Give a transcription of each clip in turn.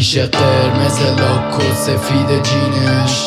میشه قرمز لاک و سفید جینش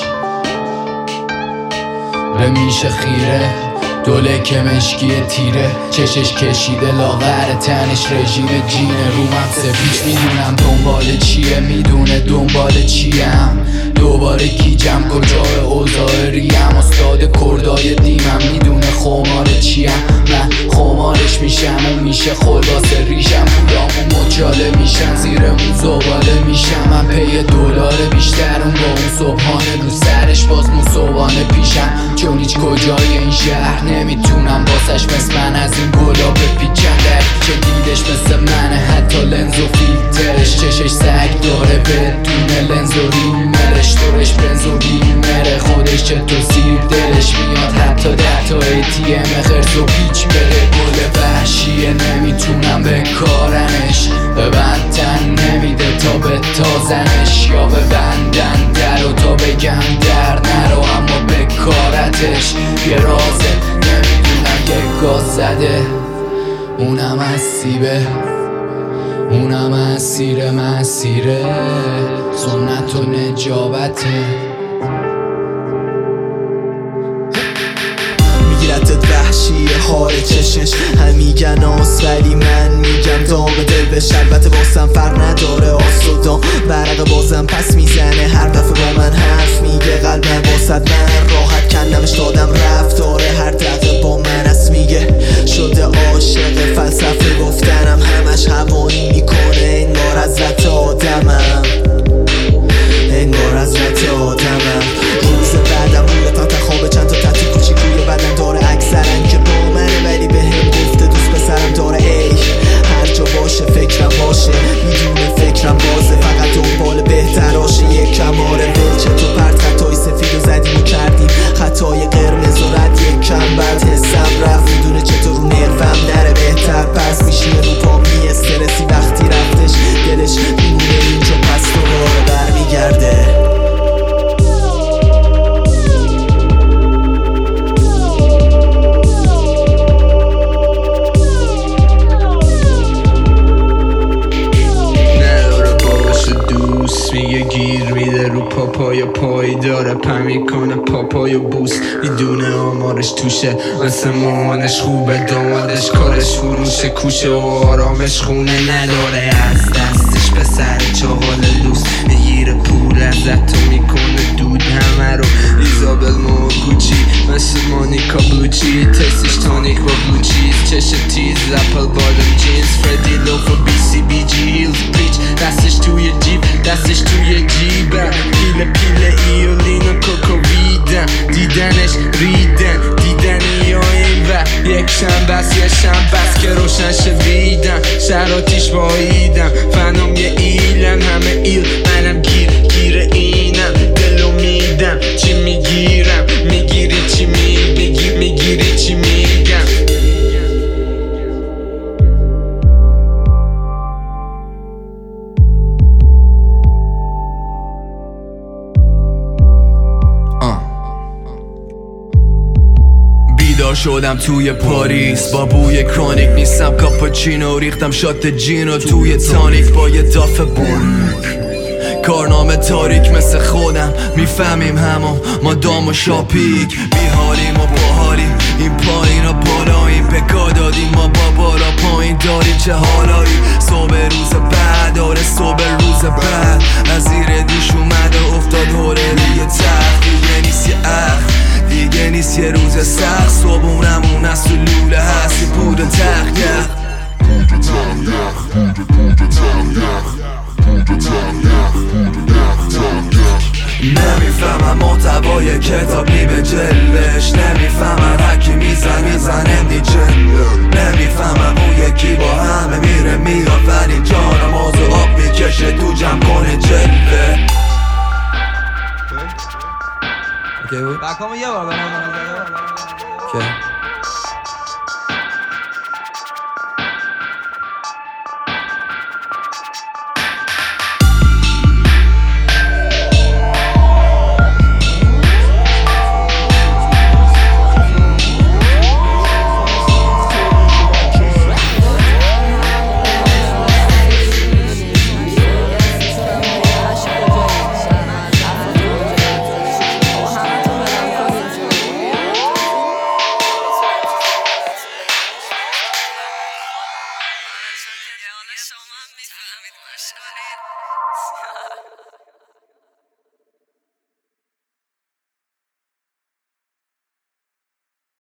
میشه خیره دوله که مشکی تیره چشش کشیده لاغر تنش رژیم جینه رومم سفیش میدونم دنبال چیه میدونه دنبال چیم دوباره گیجم کجای اوضاع ریم استاد کردای دیمم میدونه خمار چیم من خمارش میشم و میشه خلاص ریشم پولامو مچاله میشن زیرمون زباله میشم من پی دلار بیشتر اون با اون صبحانه رو سرش باز مصوبانه پیشم چون هیچ کجای این شهر نمیتونم باسش مثل من از این گلا بپیچم در چه دیدش مثل منه حتی لنز و فیلترش چشش سگ داره بدون لنز و ریمرش دورش بنز و بیمره خودش چطور سیر دلش میاد حتی 10 تا ATM خرس و پیچ بده گل وحشیه نمیتونم به کارنش ببندن نمیده تا به تازنش یا ببندن درو تا بگم در نرو اما به کارتش یه رازه نمیدونم یه گاز زده اونم از سیبه اونم اسیر مسیره سنت و نجابته میگیرتت وحشیه حال چشش هم میگن آس ولی من میگم داغ دل بش البته واسم فرق نداره آس و دام برق بازم پس میزنه هر دفعه با من حرف میگه قلبم واسد من راحت کندمش دادم رفت داره هر دقیقه با من است میگه شده عاشق فلسفه گفتنم همش هوایی میکنه انگار حضرت آدمم انگار حضرت آدمم روز بعدم روی تخت خواب چند تا تطی کوچیکوی بدن داره اکثرن که با منه ولی به هم گفته دوست پسرم داره ای هر جا باشه فکرم باشه میدونه فکرم بازه فقط دنبال بهتراشه یک کماره ولچه تو پرت خطای سفید و زدیم و کردیم خطای قرمز و رد یک کم بعد حسم رفت میدونه چطور رو نروم نره بهتر پس میشینه رو پا می استرسی وقتی رفتش دلش میمونه اینجا پس دوباره برمیگرده میگه گیر میده رو پاپای پای داره پم میکنه پاپای و بوس میدونه آمارش توشه مثل مامانش خوبه دامادش کارش فروشه کوشه و آرامش خونه نداره از دستش به سر چهال لوس میگیره پول ازت تو میکنه دود همه رو ایزابل موکوچی مثل مانیکا بلوچی تستش تانیک با بلوچیز چش تیز اپل بادم جینز فردی لوف و بی سی بی جی هیلز پریچ دستش توی جیب دستش توی جیبم پیله پیله ایولین و کوکوویدن دیدنش ریدن دیدنی یا این و یک شنبس یه شنبس که روشن شویدم شراتیش باییدم فنام یه ایلم همه ایل منم گیر اینم دلو میدم چی میگیرم میگیری چی میگیری چی میگم بیدار شدم توی پاریس با بوی کرونیک نیستم کاپوچینو ریختم شات جینو توی تانیک با یه دافه باریک کارنامه تاریک مثل خودم میفهمیم همو ما دام و شاپیک بیحالیم و باحالیم این پایین و بالاییم پکا دادیم ما با بالا پایین داریم چه حالایی صبح روز بعد آره صبح روز بعد از زیر دوش اومده افتاد هوره یه تخت دیگه نیست یه اخ دیگه نیست یه روز سخت صبحونمون از تو لوله هستی بود و تخت نمیفهمم محتوای کتاب نیمه جلدش نمیفهمم هکی میزنه دیجل نمیفهمم اون یکی با همه میره میاد ولی جانم آزو آب میکشه تو جمع کنه جلده بکامو یه بار